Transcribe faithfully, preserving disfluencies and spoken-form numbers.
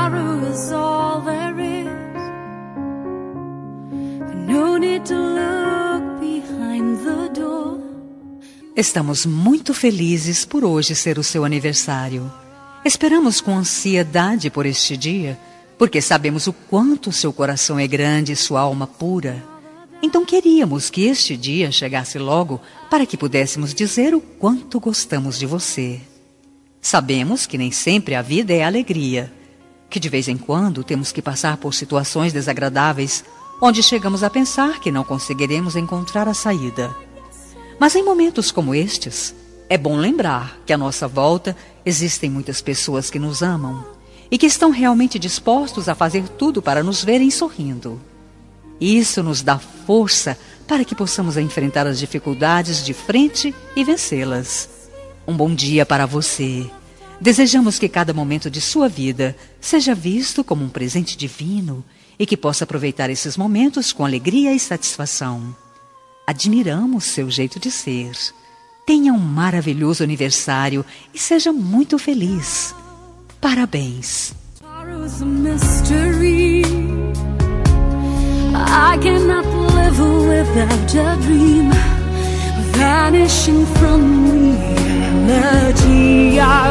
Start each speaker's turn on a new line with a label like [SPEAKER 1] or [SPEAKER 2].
[SPEAKER 1] tomorrow is all there is. No need to look behind the door.
[SPEAKER 2] Estamos muito felizes por hoje ser o seu aniversário. Esperamos com ansiedade por este dia, porque sabemos o quanto seu coração é grande e sua alma pura. Então queríamos que este dia chegasse logo para que pudéssemos dizer o quanto gostamos de você. Sabemos que nem sempre a vida é alegria, que de vez em quando temos que passar por situações desagradáveis, onde chegamos a pensar que não conseguiremos encontrar a saída. Mas em momentos como estes, é bom lembrar que à nossa volta existem muitas pessoas que nos amam e que estão realmente dispostos a fazer tudo para nos verem sorrindo. Isso nos dá força para que possamos enfrentar as dificuldades de frente e vencê-las. Um bom dia para você. Desejamos que cada momento de sua vida seja visto como um presente divino e que possa aproveitar esses momentos com alegria e satisfação. Admiramos seu jeito de ser. Tenha um maravilhoso aniversário e seja muito feliz. Parabéns.
[SPEAKER 1] I cannot live without a dream vanishing from reality. I